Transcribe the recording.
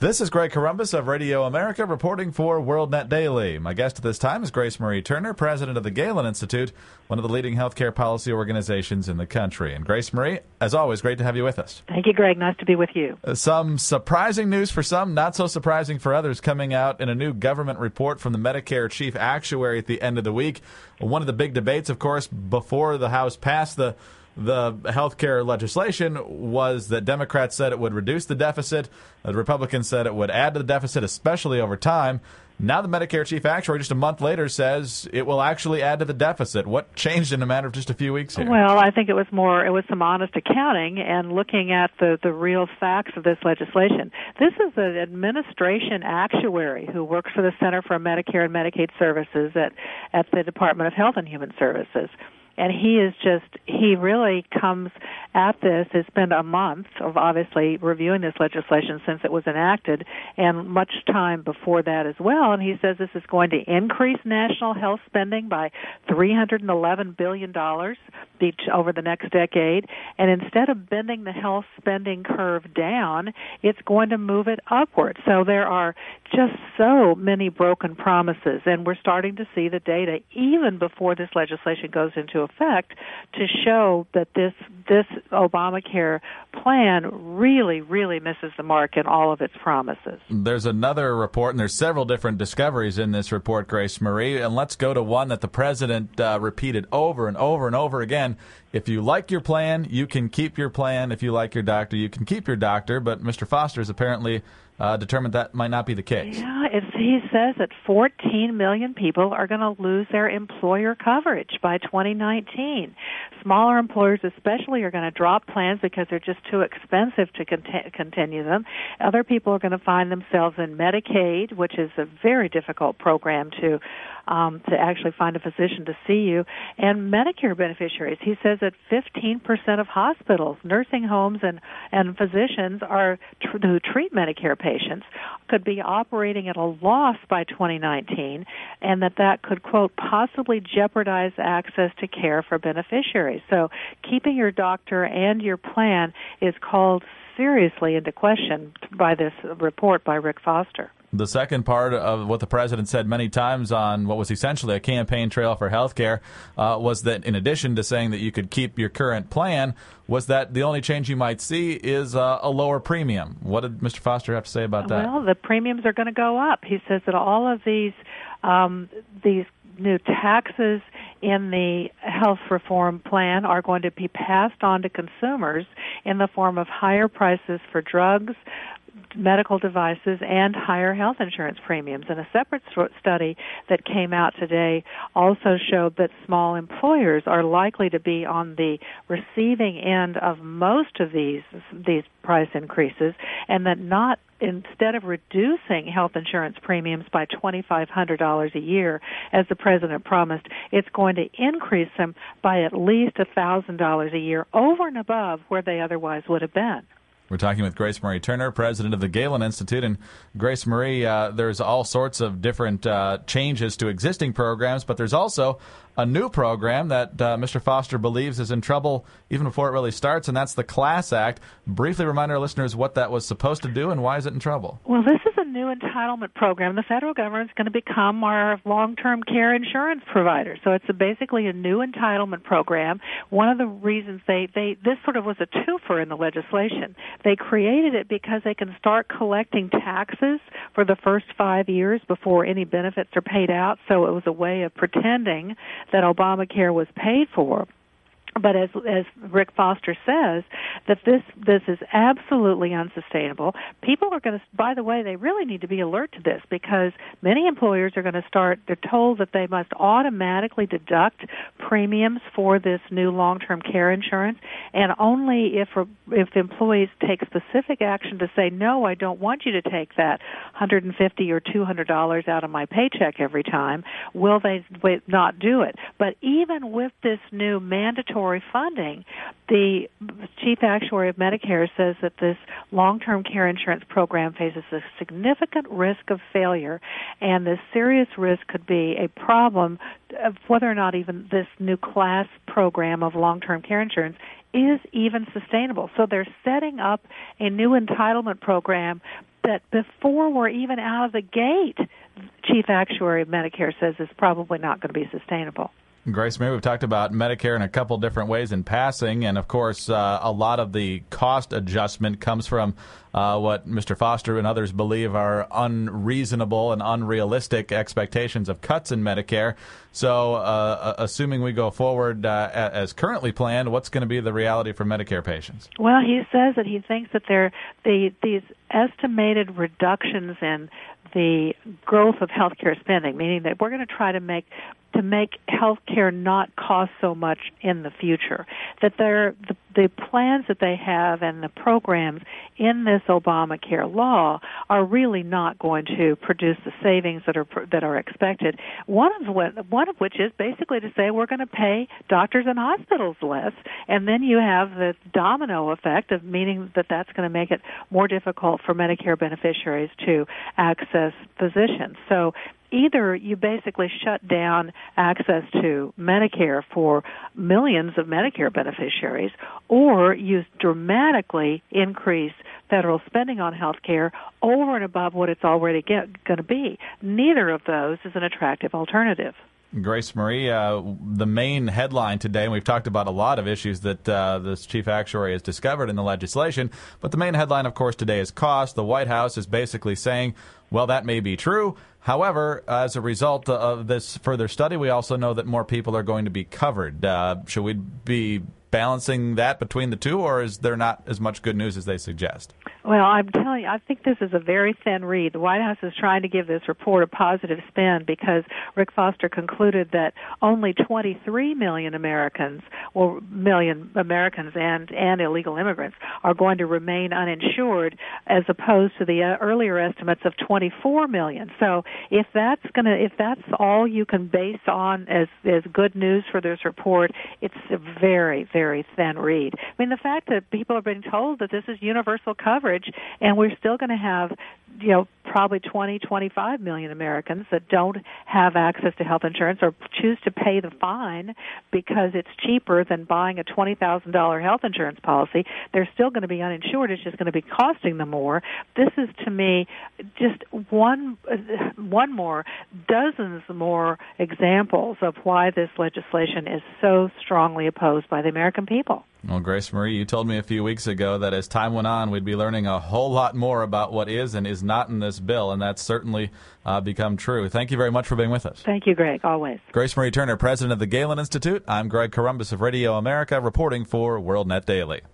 This is Greg Corombos of Radio America reporting for WorldNet Daily. My guest at this time is Grace Marie Turner, president of the Galen Institute, one of the leading healthcare policy organizations in the country. And Grace Marie, as always, great to have you with us. Thank you, Greg. Nice to be with you. Some surprising news for some, not so surprising for others, coming out in a new government report from the Medicare chief actuary at the end of the week. One of the big debates, of course, before the House passed the health care legislation was that Democrats said it would reduce the deficit. The Republicans said it would add to the deficit, especially over time. Now the Medicare chief actuary just a month later says it will actually add to the deficit. What changed in a matter of just a few weeks here? Well, I think it was some honest accounting and looking at the real facts of this legislation. This is an administration actuary who works for the Center for Medicare and Medicaid Services at the Department of Health and Human Services. And he really comes at this. It's been a month of obviously reviewing this legislation since it was enacted, and much time before that as well. And he says this is going to increase national health spending by $311 billion over the next decade. And instead of bending the health spending curve down, it's going to move it upward. So there are just so many broken promises, and we're starting to see the data even before this legislation goes into effect to show that this Obamacare plan really, really misses the mark in all of its promises. There's another report, and there's several different discoveries in this report, Grace Marie, and let's go to one that the president repeated over and over and over again. If you like your plan, you can keep your plan. If you like your doctor, you can keep your doctor. But Mr. Foster is apparently determined that might not be the case. Yeah, he says that 14 million people are going to lose their employer coverage by 2019. Smaller employers especially are going to drop plans because they're just too expensive to continue them. Other people are going to find themselves in Medicaid, which is a very difficult program to actually find a physician to see you, and Medicare beneficiaries. He says that 15% of hospitals, nursing homes, and physicians who treat Medicare patients could be operating at a loss by 2019, and that could, quote, possibly jeopardize access to care for beneficiaries. So keeping your doctor and your plan is called seriously into question by this report by Rick Foster. The second part of what the president said many times on what was essentially a campaign trail for health care was that in addition to saying that you could keep your current plan, was that the only change you might see is a lower premium. What did Mr. Foster have to say about that? Well, the premiums are going to go up. He says that all of these new taxes in the health reform plan are going to be passed on to consumers in the form of higher prices for drugs, medical devices, and higher health insurance premiums. And a separate study that came out today also showed that small employers are likely to be on the receiving end of most of these price increases, and that instead of reducing health insurance premiums by $2,500 a year, as the president promised, it's going to increase them by at least $1,000 a year over and above where they otherwise would have been. We're talking with Grace Marie Turner, president of the Galen Institute. And Grace Marie, there's all sorts of different changes to existing programs, but there's also a new program that Mr. Foster believes is in trouble even before it really starts, and that's the Class Act. Briefly remind our listeners what that was supposed to do and why is it in trouble? Well, this is a new entitlement program. The federal government is going to become our long-term care insurance provider. So it's basically a new entitlement program. One of the reasons this sort of was a twofer in the legislation. They created it because they can start collecting taxes for the first 5 years before any benefits are paid out. So it was a way of pretending that Obamacare was paid for. But as Rick Foster says, that this is absolutely unsustainable. People are going to, by the way, they really need to be alert to this because many employers are going to they're told that they must automatically deduct premiums for this new long-term care insurance, and only if employees take specific action to say, no, I don't want you to take that $150 or $200 out of my paycheck every time, will they not do it. But even with this new mandatory funding, the chief actuary of Medicare says that this long-term care insurance program faces a significant risk of failure, and this serious risk could be a problem of whether or not even this new class program of long-term care insurance is even sustainable. So they're setting up a new entitlement program that before we're even out of the gate, Chief Actuary of Medicare says is probably not going to be sustainable. Grace Marie, we've talked about Medicare in a couple different ways in passing, and of course a lot of the cost adjustment comes from what Mr. Foster and others believe are unreasonable and unrealistic expectations of cuts in Medicare. So assuming we go forward as currently planned, what's going to be the reality for Medicare patients? Well, he says that he thinks that these estimated reductions in the growth of healthcare spending, meaning that we're going to try to make healthcare not cost so much in the future, that the plans that they have and the programs in this Obamacare law are really not going to produce the savings that are expected. One of which is basically to say we're going to pay doctors and hospitals less, and then you have the domino effect of meaning that that's going to make it more difficult for Medicare beneficiaries to access physicians. So either you basically shut down access to Medicare for millions of Medicare beneficiaries, or you dramatically increase federal spending on health care over and above what it's already going to be. Neither of those is an attractive alternative. Grace Marie, the main headline today, and we've talked about a lot of issues that this chief actuary has discovered in the legislation, but the main headline, of course, today is cost. The White House is basically saying, well, that may be true. However, as a result of this further study, we also know that more people are going to be covered. Should we be balancing that between the two, or is there not as much good news as they suggest? Well, I'm telling you, I think this is a very thin read. The White House is trying to give this report a positive spin because Rick Foster concluded that only 23 million Americans and illegal immigrants are going to remain uninsured, as opposed to the earlier estimates of 24 million. So if that's all you can base on as good news for this report, it's a very, very thin read. I mean, the fact that people are being told that this is universal coverage, and we're still going to have, probably 20, 25 million Americans that don't have access to health insurance or choose to pay the fine because it's cheaper than buying a $20,000 health insurance policy. They're still going to be uninsured. It's just going to be costing them more. This is, to me, just dozens more examples of why this legislation is so strongly opposed by the American people. Well, Grace Marie, you told me a few weeks ago that as time went on, we'd be learning a whole lot more about what is and is not in this bill, and that's certainly become true. Thank you very much for being with us. Thank you, Greg, always. Grace Marie Turner, president of the Galen Institute. I'm Greg Corombos of Radio America, reporting for WorldNet Daily.